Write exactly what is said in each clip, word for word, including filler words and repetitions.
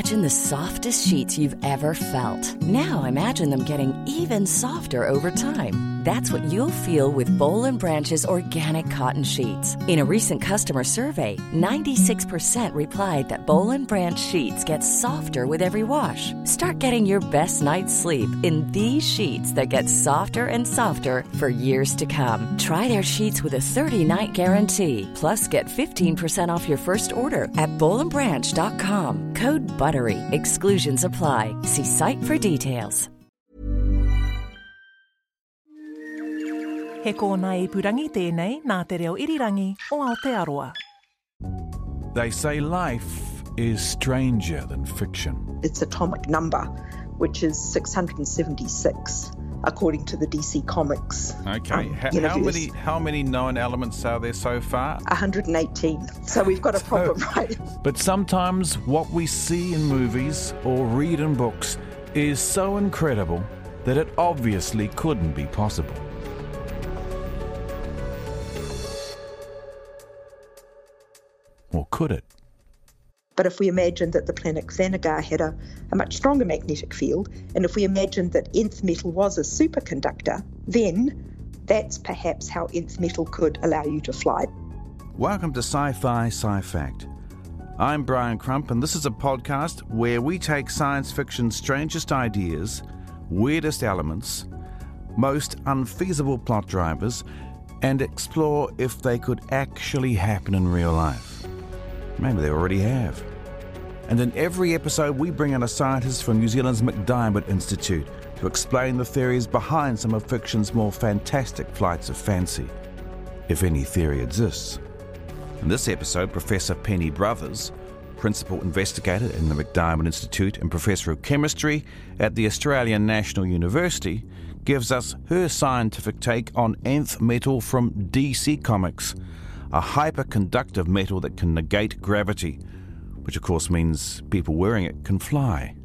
Imagine the softest sheets you've ever felt. Now imagine them getting even softer over time. That's what you'll feel with Boll and Branch's organic cotton sheets. In a recent customer survey, ninety-six percent replied that Boll and Branch sheets get softer with every wash. Start getting your best night's sleep in these sheets that get softer and softer for years to come. Try their sheets with a thirty-night guarantee. Plus, get fifteen percent off your first order at boll and branch dot com. Code BUTTERY. Exclusions apply. See site for details. He kōna ipurangi tēnei nā te reo irirangi o Aotearoa. They say life is stranger than fiction. Its atomic number, which is six hundred seventy-six, according to the D C Comics. Okay, um, how, universe. how many how many known elements are there so far? one hundred eighteen. So we've got a problem, right? But sometimes what we see in movies or read in books is so incredible that it obviously couldn't be possible. Or could it? But if we imagine that the planet Xanagar had a, a much stronger magnetic field, and if we imagine that nth metal was a superconductor, then that's perhaps how nth metal could allow you to fly. Welcome to Sci-Fi Sci-Fact. I'm Brian Crump, and this is a podcast where we take science fiction's strangest ideas, weirdest elements, most unfeasible plot drivers, and explore if they could actually happen in real life. Maybe they already have. And in every episode, we bring in a scientist from New Zealand's MacDiarmid Institute to explain the theories behind some of fiction's more fantastic flights of fancy, if any theory exists. In this episode, Professor Penny Brothers, Principal Investigator in the MacDiarmid Institute and Professor of Chemistry at the Australian National University, gives us her scientific take on nth metal from D C Comics, a hyperconductive metal that can negate gravity, which of course means people wearing it can fly.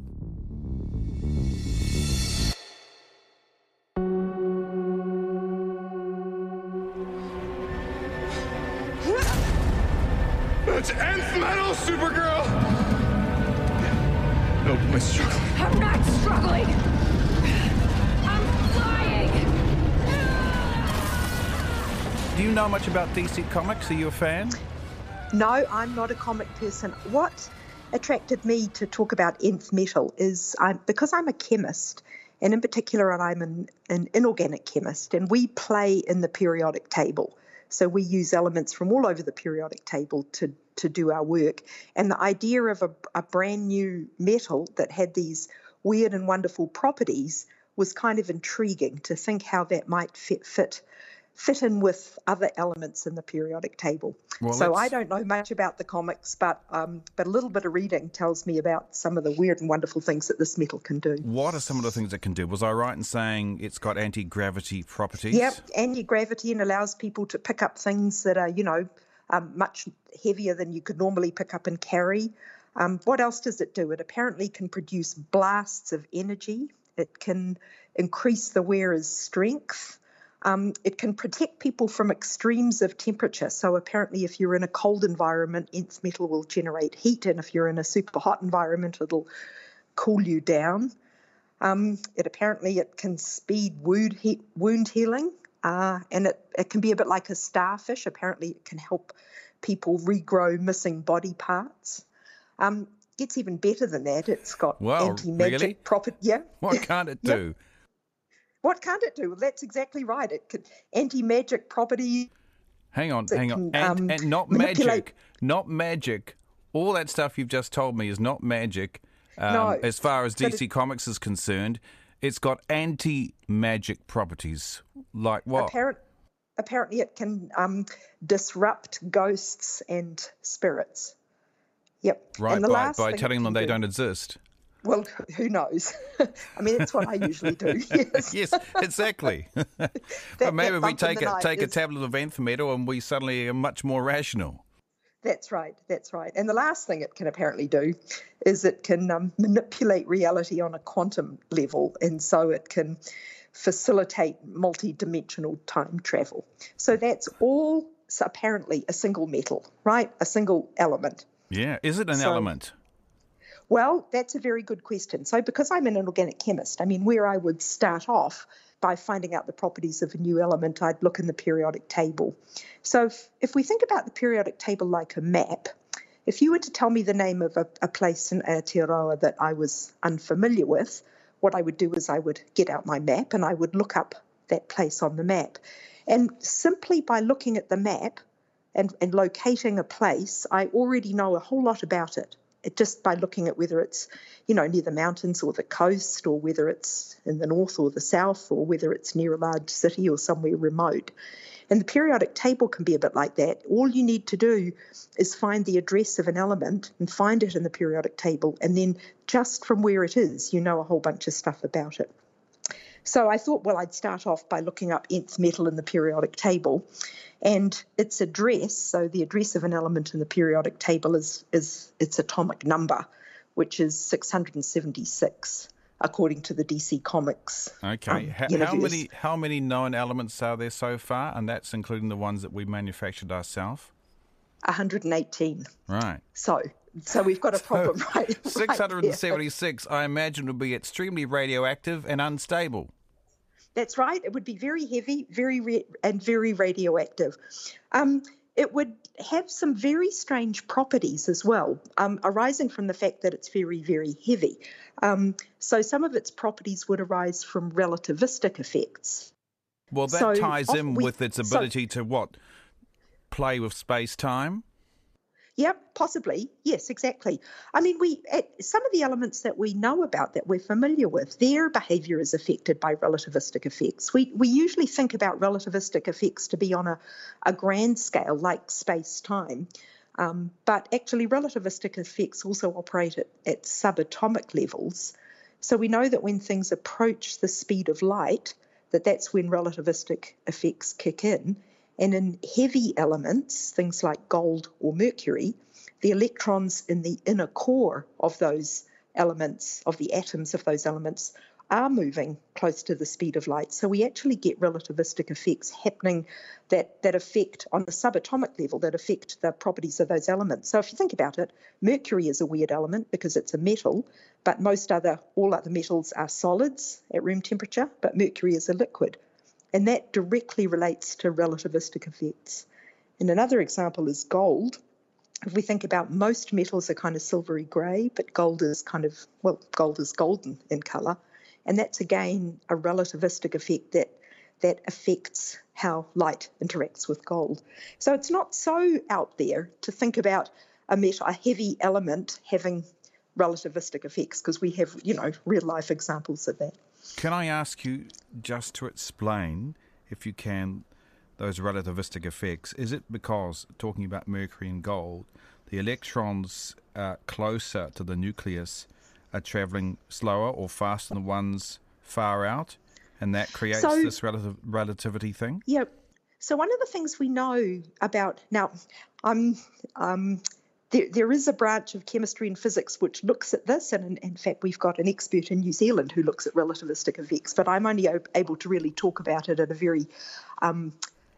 It's nth metal, Supergirl! No point struggling. I'm not struggling! I'm flying! Do you know much about D C Comics? Are you a fan? No, I'm not a comic person. What attracted me to talk about nth metal is I'm, because I'm a chemist, and in particular I'm an, an inorganic chemist, and we play in the periodic table. So we use elements from all over the periodic table to, to do our work. And the idea of a, a brand new metal that had these weird and wonderful properties was kind of intriguing to think how that might fit fit fit in with other elements in the periodic table. Well, so I don't know much about the comics, but um, but a little bit of reading tells me about some of the weird and wonderful things that this metal can do. What are some of the things it can do? Was I right in saying it's got anti-gravity properties? Yep, anti-gravity, and allows people to pick up things that are, you know, um, much heavier than you could normally pick up and carry. Um, what else does it do? It apparently can produce blasts of energy. It can increase the wearer's strength. Um, it can protect people from extremes of temperature. So apparently if you're in a cold environment, nth metal will generate heat, and if you're in a super hot environment, it'll cool you down. Um, it apparently it can speed wound, he- wound healing, uh, and it, it can be a bit like a starfish. Apparently it can help people regrow missing body parts. Um, gets even better than that. It's got wow, anti-magic really? property. Yeah. What can't it do? Yeah. What can't it do? Well, that's exactly right. It could anti-magic properties. Hang on, hang on. And, um, and not manipulate. magic. Not magic. All that stuff you've just told me is not magic. Um, No, as far as D C it- Comics is concerned, it's got anti-magic properties. Like what? Apparent, apparently it can um, disrupt ghosts and spirits. Yep. Right, and the by, last by thing telling it them can they do- don't exist. Well, who knows? I mean, that's what I usually do. Yes. Yes, exactly. But maybe that we bump in take the a night take a is- tablet of nth metal and we suddenly are much more rational. That's right. That's right. And the last thing it can apparently do is it can um, manipulate reality on a quantum level, and so it can facilitate multi-dimensional time travel. So that's all so apparently a single metal, right? A single element. Yeah. Is it an So- element? Well, that's a very good question. So because I'm an organic chemist, I mean, where I would start off by finding out the properties of a new element, I'd look in the periodic table. So if, if we think about the periodic table like a map, if you were to tell me the name of a, a place in Aotearoa that I was unfamiliar with, what I would do is I would get out my map and I would look up that place on the map. And simply by looking at the map and, and locating a place, I already know a whole lot about it. It just by looking at whether it's, you know, near the mountains or the coast, or whether it's in the north or the south, or whether it's near a large city or somewhere remote. And the periodic table can be a bit like that. All you need to do is find the address of an element and find it in the periodic table, and then just from where it is, you know a whole bunch of stuff about it. So I thought, well, I'd start off by looking up nth metal in the periodic table, and its address, so the address of an element in the periodic table is, is its atomic number, which is six hundred seventy-six, according to the D C Comics. Okay. Um, how, how many how many known elements are there so far? And that's including the ones that we manufactured ourselves? one hundred eighteen. Right. So so we've got a problem, so, right? six hundred seventy-six, right, I imagine, would be extremely radioactive and unstable. That's right. It would be very heavy, very re- and very radioactive. Um, it would have some very strange properties as well, um, arising from the fact that it's very, very heavy. Um, so some of its properties would arise from relativistic effects. Well, that so ties in we, with its ability so, to what? Play with space-time? Yep, possibly. Yes, exactly. I mean, we some of the elements that we know about, that we're familiar with, their behaviour is affected by relativistic effects. We we usually think about relativistic effects to be on a, a grand scale, like space-time. Um, but actually, relativistic effects also operate at, at subatomic levels. So we know that when things approach the speed of light, that that's when relativistic effects kick in. And in heavy elements, things like gold or mercury, the electrons in the inner core of those elements, of the atoms of those elements, are moving close to the speed of light. So we actually get relativistic effects happening that, that affect, on a subatomic level, that affect the properties of those elements. So if you think about it, mercury is a weird element because it's a metal, but most other, all other metals are solids at room temperature, but mercury is a liquid. And that directly relates to relativistic effects. And another example is gold. If we think about, most metals are kind of silvery grey, but gold is kind of, well, gold is golden in colour. And that's, again, a relativistic effect that, that affects how light interacts with gold. So it's not so out there to think about a metal, a heavy element having relativistic effects, because we have, you know, real-life examples of that. Can I ask you just to explain, if you can, those relativistic effects? Is it because, talking about mercury and gold, the electrons uh, closer to the nucleus are travelling slower or faster than the ones far out, and that creates so, this relative relativity thing? Yeah. So one of the things we know about, now, um, um, There, there is a branch of chemistry and physics which looks at this, and in, in fact we've got an expert in New Zealand who looks at relativistic effects, but I'm only able to really talk about it at a very um,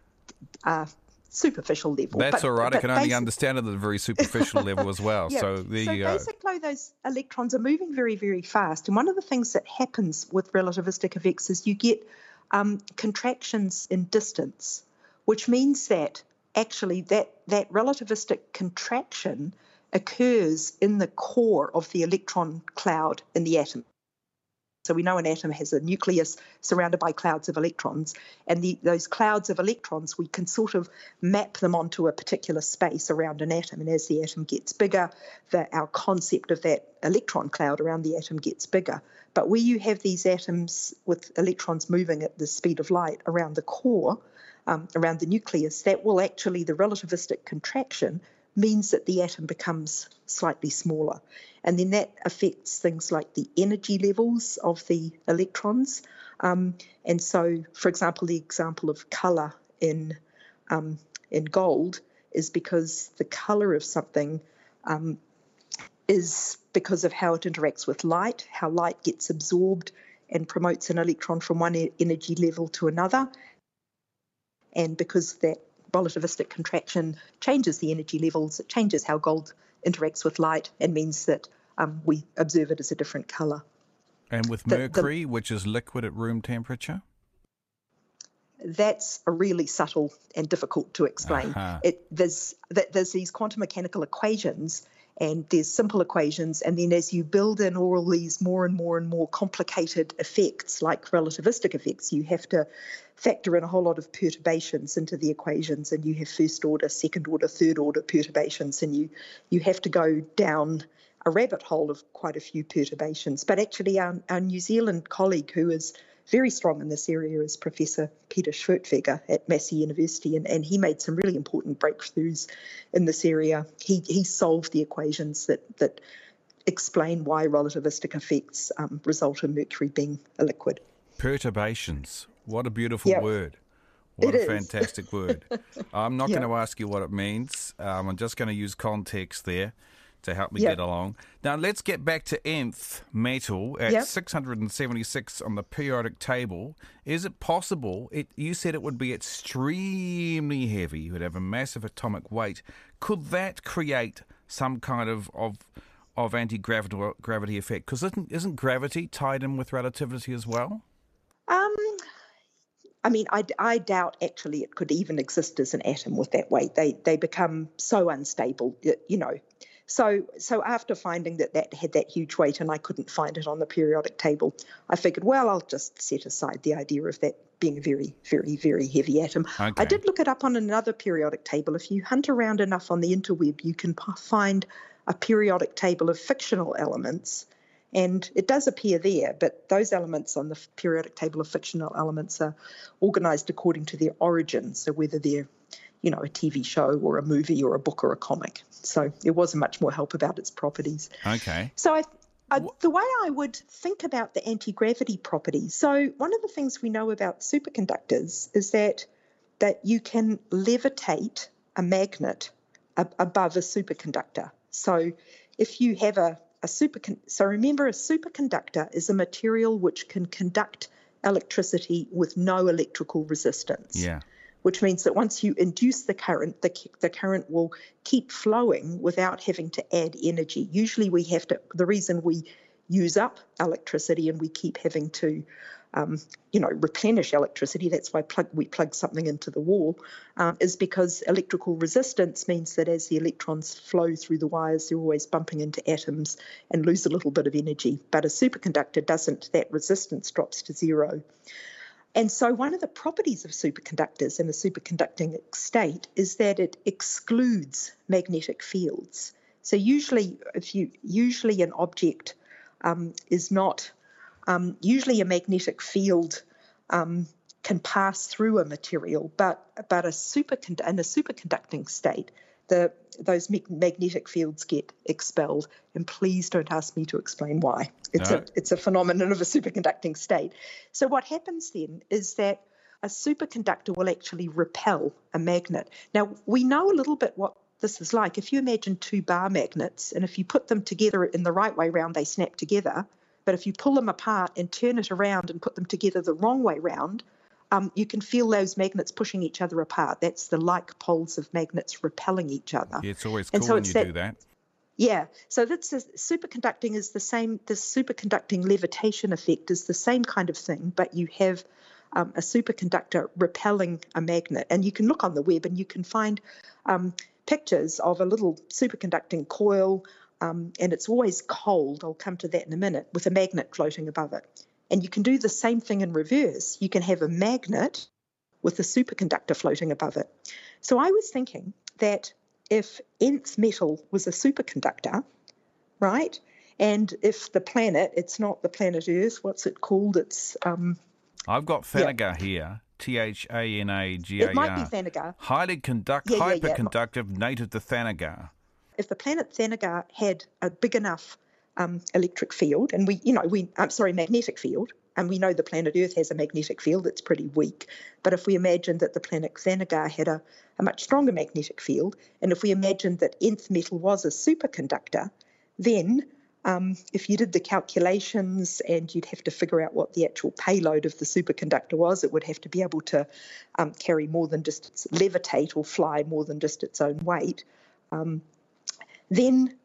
uh, superficial level. That's but, all right, but I can only understand it at a very superficial level as well, yeah. so there so you go. Basically those electrons are moving very, very fast, and one of the things that happens with relativistic effects is you get um, contractions in distance, which means that actually that, that relativistic contraction occurs in the core of the electron cloud in the atom. So we know an atom has a nucleus surrounded by clouds of electrons, and the, those clouds of electrons, we can sort of map them onto a particular space around an atom, and as the atom gets bigger, the, our concept of that electron cloud around the atom gets bigger. But where you have these atoms with electrons moving at the speed of light around the core, Um, around the nucleus, that will actually, the relativistic contraction means that the atom becomes slightly smaller. And then that affects things like the energy levels of the electrons. Um, and so, for example, the example of colour in, um, in gold is because the colour of something um, is because of how it interacts with light, how light gets absorbed and promotes an electron from one e- energy level to another. And because that relativistic contraction changes the energy levels, it changes how gold interacts with light and means that um, we observe it as a different colour. And with The- the- mercury, which is liquid at room temperature? That's a really subtle and difficult to explain. Uh-huh. It, there's th- there's these quantum mechanical equations, and there's simple equations, and then as you build in all these more and more and more complicated effects, like relativistic effects, you have to factor in a whole lot of perturbations into the equations, and you have first order, second order, third order perturbations, and you you have to go down a rabbit hole of quite a few perturbations. But actually, our, our New Zealand colleague, who is very strong in this area, is Professor Peter Schwertfeger at Massey University, and, and he made some really important breakthroughs in this area. He he solved the equations that that explain why relativistic effects um, result in mercury being a liquid. Perturbations. What a beautiful Yep. word. What It a is. fantastic word. I'm not Yeah. going to ask you what it means. Um, I'm just going to use context there to help me Yep. get along. Now, let's get back to nth metal at Yep. six hundred seventy-six on the periodic table. Is it possible? It, you said it would be extremely heavy. It would have a massive atomic weight. Could that create some kind of of, of anti-gravity gravity effect? Because isn't, isn't gravity tied in with relativity as well? Um, I mean, I, I doubt actually it could even exist as an atom with that weight. They they become so unstable, y- you know. So so after finding that that had that huge weight and I couldn't find it on the periodic table, I figured, well, I'll just set aside the idea of that being a very, very, very heavy atom. Okay. I did look it up on another periodic table. If you hunt around enough on the interweb, you can p- find a periodic table of fictional elements. And it does appear there, but those elements on the f- periodic table of fictional elements are organised according to their origin. So whether they're, you know, a T V show or a movie or a book or a comic. So there wasn't much more help about its properties. Okay. So I, I, the way I would think about the anti-gravity properties, so one of the things we know about superconductors is that that you can levitate a magnet ab- above a superconductor. So if you have a, a supercon- so remember a superconductor is a material which can conduct electricity with no electrical resistance. Yeah. Which means that once you induce the current, the, the current will keep flowing without having to add energy. Usually we have to, the reason we use up electricity and we keep having to, um, you know, replenish electricity, that's why plug, we plug something into the wall, um, is because electrical resistance means that as the electrons flow through the wires, they're always bumping into atoms and lose a little bit of energy. But a superconductor doesn't, that resistance drops to zero. And so one of the properties of superconductors in a superconducting state is that it excludes magnetic fields. So usually, if you usually an object um, is not um, usually a magnetic field um, can pass through a material, but but a supercond- in a superconducting state, the those mag- magnetic fields get expelled. And please don't ask me to explain why. It's No. a it's a phenomenon of a superconducting state. So what happens then is that a superconductor will actually repel a magnet. Now, we know a little bit what this is like. If you imagine two bar magnets, and if you put them together in the right way round, they snap together. But if you pull them apart and turn it around and put them together the wrong way round, um, you can feel those magnets pushing each other apart. That's the like poles of magnets repelling each other. Yeah, it's always And cool so when it's you that- do that. Yeah, so that's a, superconducting is the same. The superconducting levitation effect is the same kind of thing, but you have um, a superconductor repelling a magnet, and you can look on the web and you can find um, pictures of a little superconducting coil, um, and it's always cold. I'll come to that in a minute, with a magnet floating above it. And you can do the same thing in reverse. You can have a magnet with a superconductor floating above it. So I was thinking that if nth metal was a superconductor, right, and if the planet, it's not the planet Earth, what's it called? It's um, I've got Thanagar here, T H A N A G A R. it might be Thanagar. Highly conduct, Yeah, yeah, yeah. hyperconductive, native to Thanagar. If the planet Thanagar had a big enough um, electric field, and we, you know, we, I'm sorry, magnetic field, and we know the planet Earth has a magnetic field that's pretty weak. But if we imagine that the planet Thanagar had a, a much stronger magnetic field, and if we imagined that nth metal was a superconductor, then um, if you did the calculations and you'd have to figure out what the actual payload of the superconductor was, it would have to be able to um, carry more than just its levitate or fly more than just its own weight. Um, then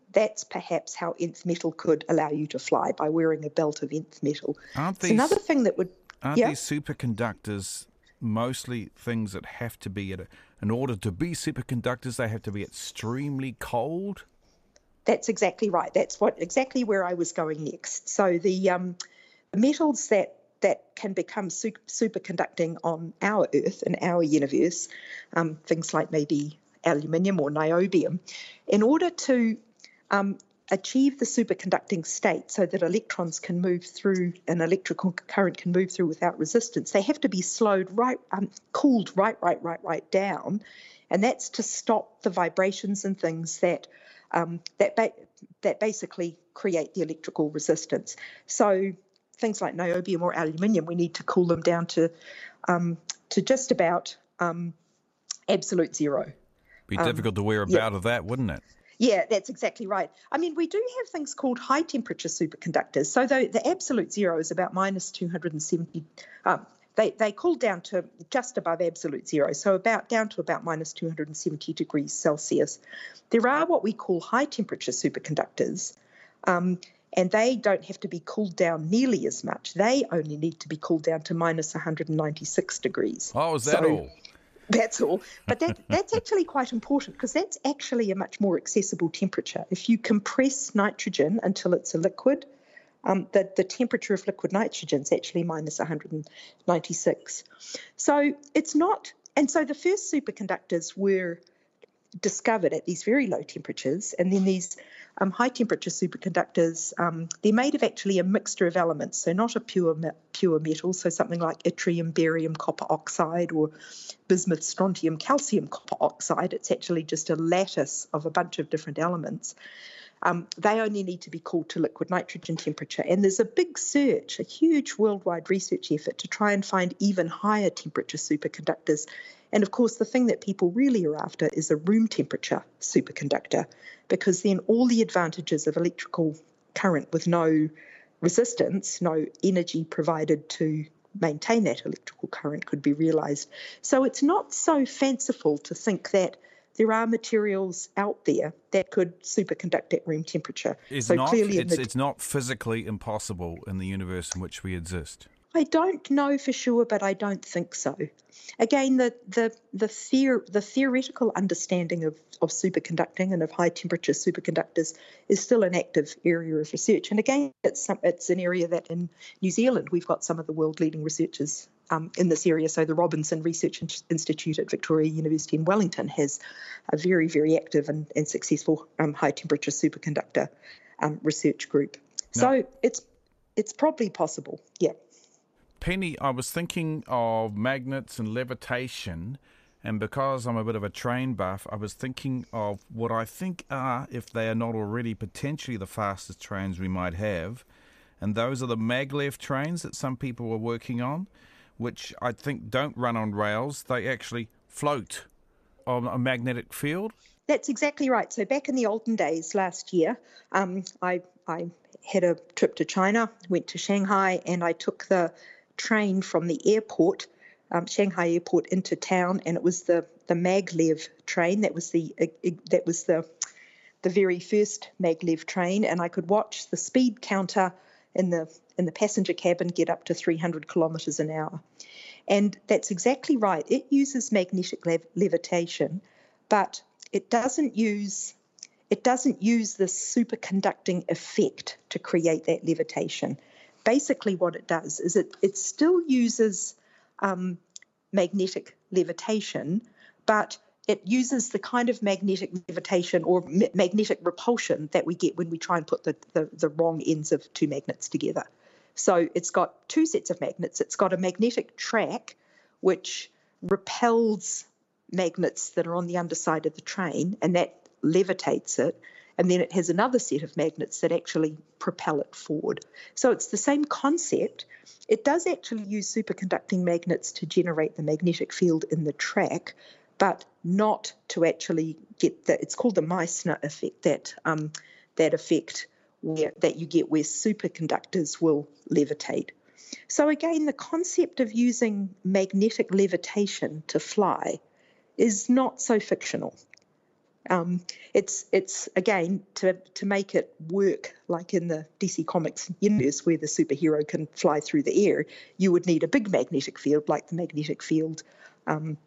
that's perhaps how nth metal could allow you to fly, by wearing a belt of nth metal. Aren't It's these, another thing that would... aren't yeah? these superconductors mostly things that have to be at a, in order to be superconductors, they have to be extremely cold? That's exactly right. That's what exactly where I was going next. So the um, metals that that can become su- superconducting on our Earth and our universe, um, things like maybe aluminium or niobium, in order to um, achieve the superconducting state so that electrons can move through, an electrical current can move through without resistance, they have to be slowed right, um, cooled right, right, right, right down. And that's to stop the vibrations and things that um, that ba- that basically create the electrical resistance. So things like niobium or aluminium, we need to cool them down to um, to just about um, absolute zero. Be Um, difficult to wear a yeah. bout of that, wouldn't it? Yeah, that's exactly right. I mean, we do have things called high temperature superconductors. So the, the absolute zero is about minus two hundred seventy. Um, they they cool down to just above absolute zero, so about down to about minus two hundred seventy degrees Celsius. There are what we call high temperature superconductors, um, and they don't have to be cooled down nearly as much. They only need to be cooled down to minus one hundred ninety-six degrees. Oh, is that So- all? That's all. But that that's actually quite important, because that's actually a much more accessible temperature. If you compress nitrogen until it's a liquid, um, the, the temperature of liquid nitrogen is actually minus one hundred ninety-six. So it's not, and so the first superconductors were discovered at these very low temperatures, and then these um, high temperature superconductors, um, they're made of actually a mixture of elements, so not a pure me- pure metal, so something like yttrium, barium, copper oxide, or bismuth, strontium, calcium, copper oxide. It's actually just a lattice of a bunch of different elements. Um, they only need to be cooled to liquid nitrogen temperature, and there's a big search, a huge worldwide research effort to try and find even higher temperature superconductors. And of course, the thing that people really are after is a room temperature superconductor, because then all the advantages of electrical current with no resistance, no energy provided to maintain that electrical current, could be realised. So it's not so fanciful to think that there are materials out there that could superconduct at room temperature. It's so not. clearly, in It's, the, it's not physically impossible in the universe in which we exist. I don't know for sure, but I don't think so. Again, the the the, theor- the theoretical understanding of, of superconducting and of high temperature superconductors is still an active area of research. And again, it's some, it's an area that in New Zealand we've got some of the world leading researchers um, in this area. So the Robinson Research Institute at Victoria University in Wellington has a very, very active and, and successful um, high temperature superconductor um, research group. No. So it's it's probably possible, yeah. Penny, I was thinking of magnets and levitation, and because I'm a bit of a train buff, I was thinking of what I think are, if they are not already potentially the fastest trains we might have, and those are the maglev trains that some people are working on, which I think don't run on rails. They actually float on a magnetic field. That's exactly right. So back in the olden days last year, um, I, I had a trip to China, went to Shanghai, and I took the train from the airport, um, Shanghai airport, into town, and it was the the maglev train. That was the uh, that was the the very first maglev train, and I could watch the speed counter in the in the passenger cabin get up to three hundred kilometres an hour. And that's exactly right. It uses magnetic lev- levitation, but it doesn't use it doesn't use the superconducting effect to create that levitation. Basically what it does is it, it still uses um, magnetic levitation, but it uses the kind of magnetic levitation or ma- magnetic repulsion that we get when we try and put the, the, the wrong ends of two magnets together. So it's got two sets of magnets. It's got a magnetic track which repels magnets that are on the underside of the train, and that levitates it. And then it has another set of magnets that actually propel it forward. So it's the same concept. It does actually use superconducting magnets to generate the magnetic field in the track, but not to actually get the, it's called the Meissner effect, that um, that effect where, that you get where superconductors will levitate. So again, the concept of using magnetic levitation to fly is not so fictional. Um, it's it's again to to make it work like in the D C Comics universe where the superhero can fly through the air. You would need a big magnetic field like the magnetic field um,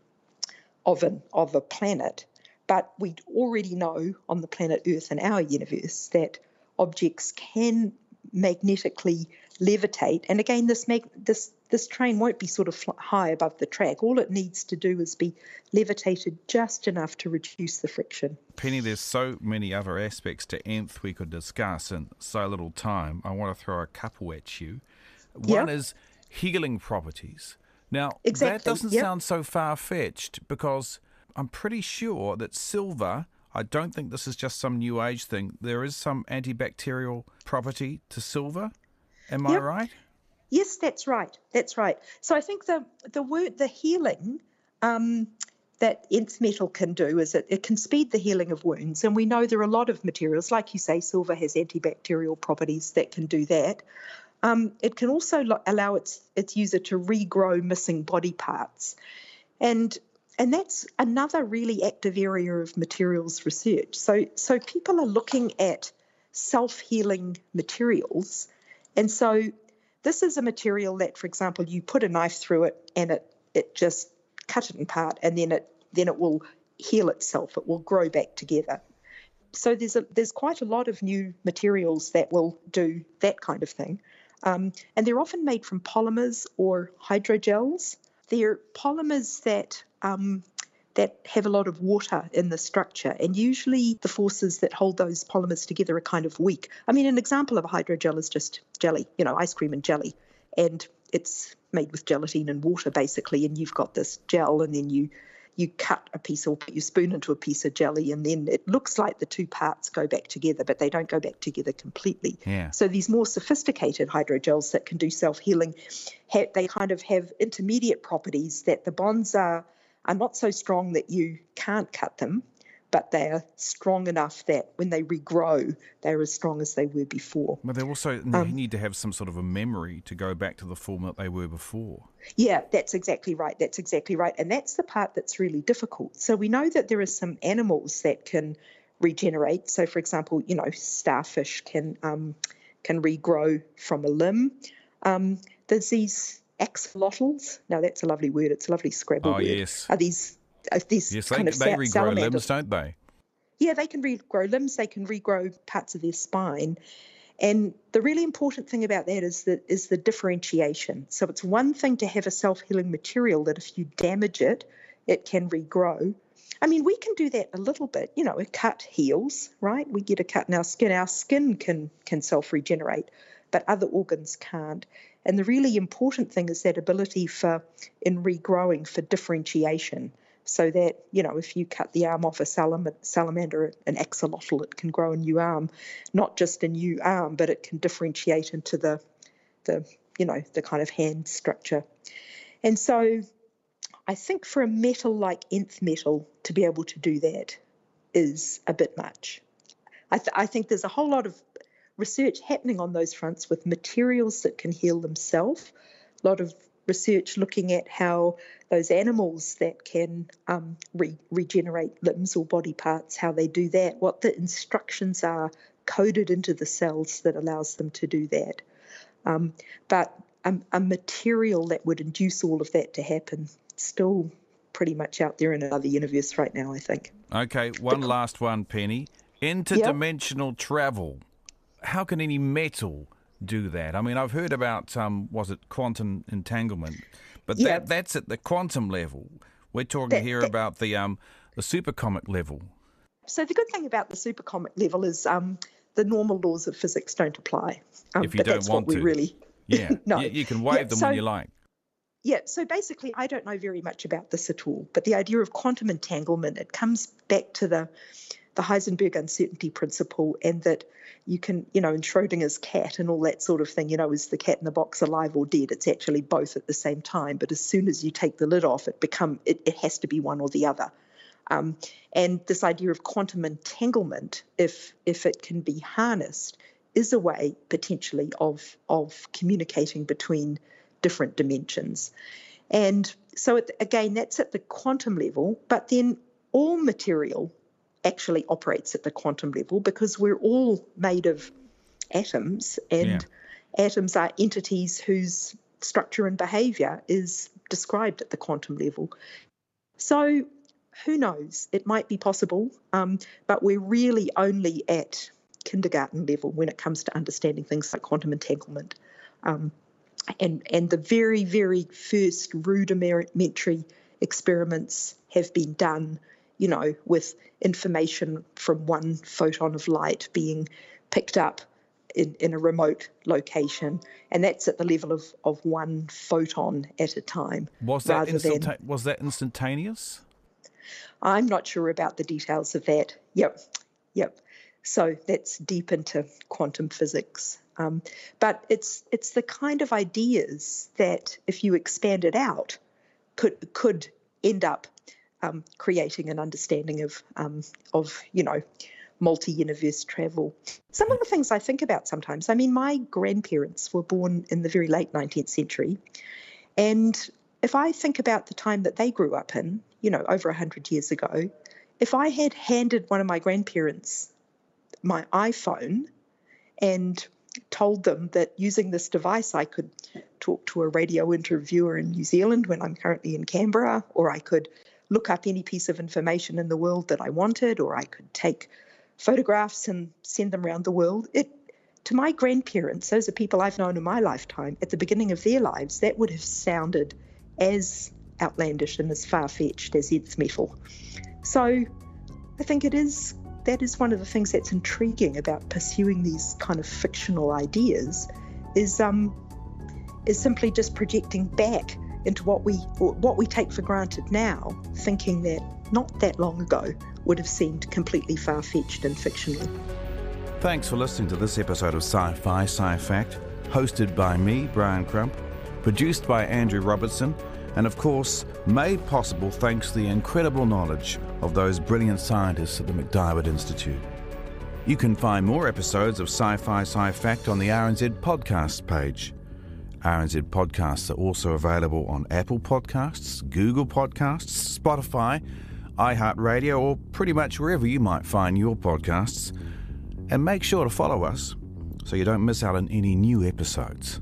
of an of a planet. But we already know on the planet Earth in our universe that objects can magnetically levitate. And again, this mag- this this train won't be sort of fl- high above the track. All it needs to do is be levitated just enough to reduce the friction. Penny, there's so many other aspects to Nth we could discuss in so little time. I want to throw a couple at you. One Yep. is healing properties. Now, Exactly, that doesn't yep. sound so far-fetched because I'm pretty sure that silver, I don't think this is just some new age thing, there is some antibacterial property to silver. Am I Yep. right? Yes, that's right. That's right. So I think the the word the healing um, that Nth metal can do is it, it can speed the healing of wounds, and we know there are a lot of materials, like you say, silver has antibacterial properties that can do that. Um, it can also lo- allow its its user to regrow missing body parts, and and that's another really active area of materials research. So so people are looking at self-healing materials, and so this is a material that, for example, you put a knife through it and it it just cut it apart, and then it then it will heal itself. It will grow back together. So there's a, there's quite a lot of new materials that will do that kind of thing, um, and they're often made from polymers or hydrogels. They're polymers that um, that have a lot of water in the structure, and usually the forces that hold those polymers together are kind of weak. I mean, an example of a hydrogel is just jelly, you know, ice cream and jelly, and it's made with gelatin and water basically, and you've got this gel, and then you you cut a piece or put your spoon into a piece of jelly, and then it looks like the two parts go back together, but they don't go back together completely. Yeah. So these more sophisticated hydrogels that can do self-healing, ha- they kind of have intermediate properties that the bonds are are not so strong that you can't cut them, but they are strong enough that when they regrow, they're as strong as they were before. But they also Um, need to have some sort of a memory to go back to the form that they were before. Yeah, that's exactly right. That's exactly right. And that's the part that's really difficult. So we know that there are some animals that can regenerate. So, for example, you know, starfish can um, can regrow from a limb. Um, there's these axolotls. Now, that's a lovely word. It's a lovely Scrabble Oh, word. yes. Are these are these Yes, they, kind of they sa- regrow salamanders? limbs, don't they? Yeah, they can regrow limbs. They can regrow parts of their spine. And the really important thing about that is that is the differentiation. So it's one thing to have a self-healing material that if you damage it, it can regrow. I mean, we can do that a little bit. You know, a cut heals, right? We get a cut in our skin. Our skin can can self-regenerate, but other organs can't. And the really important thing is that ability for in regrowing for differentiation. So that, you know, if you cut the arm off a salam- salamander, an axolotl, it can grow a new arm, not just a new arm, but it can differentiate into the, the you know, the kind of hand structure. And so I think for a metal like Nth metal to be able to do that is a bit much. I, th- I think there's a whole lot of research happening on those fronts with materials that can heal themselves, a lot of research looking at how those animals that can um, re- regenerate limbs or body parts, how they do that, what the instructions are coded into the cells that allows them to do that. Um, but a, a material that would induce all of that to happen still pretty much out there in another universe right now, I think. Okay, one last one, Penny. Interdimensional travel. How can any metal do that? I mean, I've heard about, um, was it quantum entanglement? But Yeah. that that's at the quantum level. We're talking That- here that- about the um the supercomic level. So the good thing about the supercomic level is um, the normal laws of physics don't apply. Um, If you but don't that's want what to. we really... Yeah, No. you, you can waive Yeah, them so- when you like. Yeah, so basically I don't know very much about this at all, but the idea of quantum entanglement, it comes back to the the Heisenberg uncertainty principle, and that you can, you know, in Schrodinger's cat and all that sort of thing, you know, is the cat in the box alive or dead? It's actually both at the same time, but as soon as you take the lid off, it become it, it has to be one or the other. Um, and this idea of quantum entanglement, if if it can be harnessed, is a way potentially of of communicating between different dimensions. And so, it, again, that's at the quantum level, but then all material actually operates at the quantum level, because we're all made of atoms, and yeah. atoms are entities whose structure and behaviour is described at the quantum level. So who knows? It might be possible, um, but we're really only at kindergarten level when it comes to understanding things like quantum entanglement. Um, and, and the very, very first rudimentary experiments have been done, you know, with information from one photon of light being picked up in, in a remote location, and that's at the level of, of one photon at a time. Was that instanta- than, was that instantaneous? I'm not sure about the details of that. Yep, yep. So that's deep into quantum physics. Um, but it's it's the kind of ideas that, if you expand it out, could could end up um, creating an understanding of um, of you know multi-universe travel. Some of the things I think about sometimes. I mean, my grandparents were born in the very late nineteenth century, and if I think about the time that they grew up in, you know, over a hundred years ago, if I had handed one of my grandparents my iPhone and told them that using this device I could talk to a radio interviewer in New Zealand when I'm currently in Canberra, or I could look up any piece of information in the world that I wanted, or I could take photographs and send them around the world, it, to my grandparents, those are people I've known in my lifetime, at the beginning of their lives, that would have sounded as outlandish and as far-fetched as Earth's metal. So I think it is that is one of the things that's intriguing about pursuing these kind of fictional ideas, is um is simply just projecting back into what we what we take for granted now, thinking that not that long ago would have seemed completely far-fetched and fictional. Thanks for listening to this episode of Sci-Fi Sci-Fact, hosted by me, Brian Crump, produced by Andrew Robertson, and of course, made possible thanks to the incredible knowledge of those brilliant scientists at the MacDiarmid Institute. You can find more episodes of Sci-Fi Sci-Fact on the R N Z Podcasts page. R N Z Podcasts are also available on Apple Podcasts, Google Podcasts, Spotify, iHeartRadio, or pretty much wherever you might find your podcasts. And make sure to follow us so you don't miss out on any new episodes.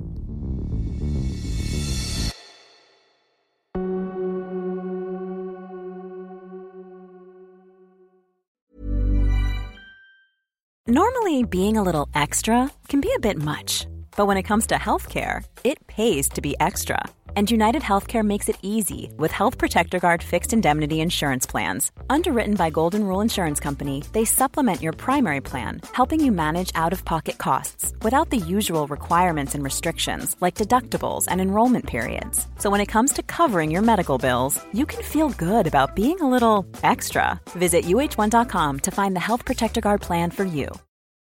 Normally, being a little extra can be a bit much, but when it comes to healthcare, it pays to be extra. And United Healthcare makes it easy with Health Protector Guard fixed indemnity insurance plans. Underwritten by Golden Rule Insurance Company, they supplement your primary plan, helping you manage out-of-pocket costs without the usual requirements and restrictions like deductibles and enrollment periods. So when it comes to covering your medical bills, you can feel good about being a little extra. Visit U H one dot com to find the Health Protector Guard plan for you.